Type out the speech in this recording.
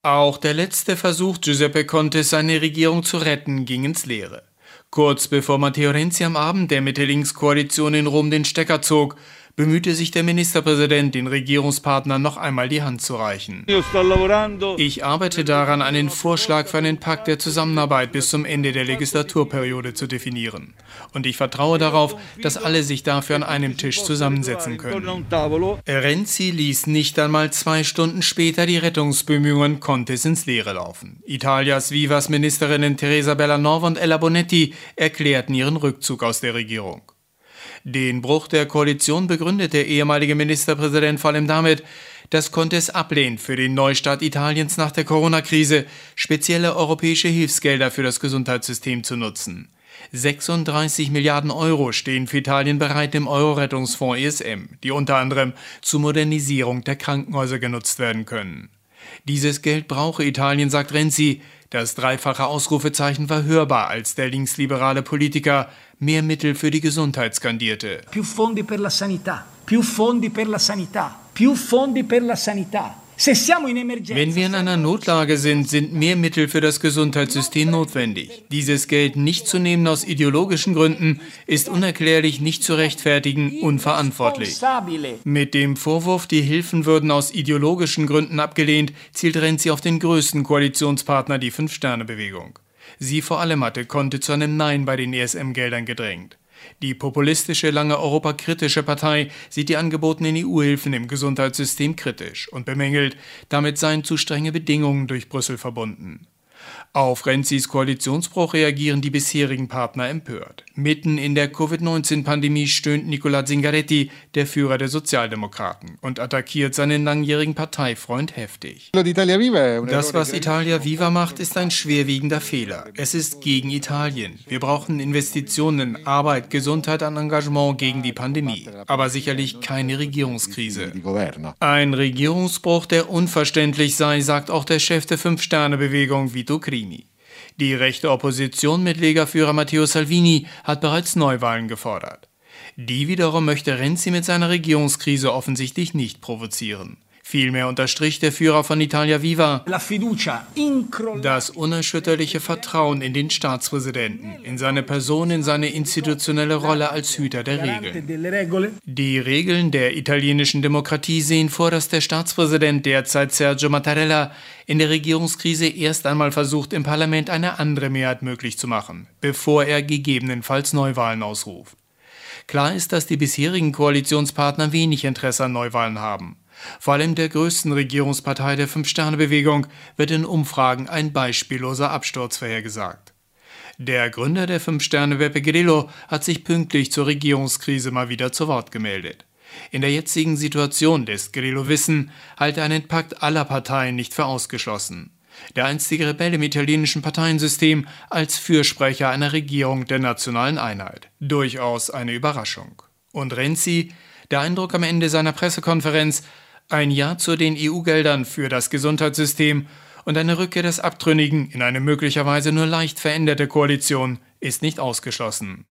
Auch der letzte Versuch Giuseppe Contes, seine Regierung zu retten, ging ins Leere. Kurz bevor Matteo Renzi am Abend der Mitte-Links-Koalition in Rom den Stecker zog, bemühte sich der Ministerpräsident, den Regierungspartnern noch einmal die Hand zu reichen. Ich arbeite daran, einen Vorschlag für einen Pakt der Zusammenarbeit bis zum Ende der Legislaturperiode zu definieren. Und ich vertraue darauf, dass alle sich dafür an einem Tisch zusammensetzen können. Renzi ließ nicht einmal 2 Stunden später die Rettungsbemühungen Contes ins Leere laufen. Italias Vivas-Ministerinnen Teresa Bellanova und Ella Bonetti erklärten ihren Rückzug aus der Regierung. Den Bruch der Koalition begründet der ehemalige Ministerpräsident vor allem damit, dass Contes ablehnt, für den Neustart Italiens nach der Corona-Krise spezielle europäische Hilfsgelder für das Gesundheitssystem zu nutzen. 36 Milliarden Euro stehen für Italien bereit im Euro-Rettungsfonds ESM, die unter anderem zur Modernisierung der Krankenhäuser genutzt werden können. Dieses Geld brauche Italien, sagt Renzi. Das dreifache Ausrufezeichen war hörbar, als der linksliberale Politiker mehr Mittel für die Gesundheit skandierte. Più fondi per la sanità, più fondi per la sanità, più fondi per la sanità. Wenn wir in einer Notlage sind, sind mehr Mittel für das Gesundheitssystem notwendig. Dieses Geld nicht zu nehmen aus ideologischen Gründen ist unerklärlich, nicht zu rechtfertigen, unverantwortlich. Mit dem Vorwurf, die Hilfen würden aus ideologischen Gründen abgelehnt, zielt Renzi auf den größten Koalitionspartner, die Fünf-Sterne-Bewegung. Sie vor allem hatte Conte zu einem Nein bei den ESM-Geldern gedrängt. Die populistische, lange europakritische Partei sieht die angebotenen EU-Hilfen im Gesundheitssystem kritisch und bemängelt, damit seien zu strenge Bedingungen durch Brüssel verbunden. Auf Renzis Koalitionsbruch reagieren die bisherigen Partner empört. Mitten in der Covid-19-Pandemie stöhnt Nicola Zingaretti, der Führer der Sozialdemokraten, und attackiert seinen langjährigen Parteifreund heftig. Das, was Italia Viva macht, ist ein schwerwiegender Fehler. Es ist gegen Italien. Wir brauchen Investitionen, Arbeit, Gesundheit und Engagement gegen die Pandemie. Aber sicherlich keine Regierungskrise. Ein Regierungsbruch, der unverständlich sei, sagt auch der Chef der Fünf-Sterne-Bewegung, Vito Crimi. Die rechte Opposition mit Lega-Führer Matteo Salvini hat bereits Neuwahlen gefordert. Die wiederum möchte Renzi mit seiner Regierungskrise offensichtlich nicht provozieren. Vielmehr unterstrich der Führer von Italia Viva das unerschütterliche Vertrauen in den Staatspräsidenten, in seine Person, in seine institutionelle Rolle als Hüter der Regeln. Die Regeln der italienischen Demokratie sehen vor, dass der Staatspräsident, derzeit Sergio Mattarella, in der Regierungskrise erst einmal versucht, im Parlament eine andere Mehrheit möglich zu machen, bevor er gegebenenfalls Neuwahlen ausruft. Klar ist, dass die bisherigen Koalitionspartner wenig Interesse an Neuwahlen haben. Vor allem der größten Regierungspartei der Fünf-Sterne-Bewegung wird in Umfragen ein beispielloser Absturz vorhergesagt. Der Gründer der Fünf-Sterne, Beppe Grillo, hat sich pünktlich zur Regierungskrise mal wieder zu Wort gemeldet. In der jetzigen Situation lässt Grillo wissen, halte einen Pakt aller Parteien nicht für ausgeschlossen. Der einstige Rebell im italienischen Parteiensystem als Fürsprecher einer Regierung der nationalen Einheit. Durchaus eine Überraschung. Und Renzi, der Eindruck am Ende seiner Pressekonferenz: ein Ja zu den EU-Geldern für das Gesundheitssystem und eine Rückkehr des Abtrünnigen in eine möglicherweise nur leicht veränderte Koalition ist nicht ausgeschlossen.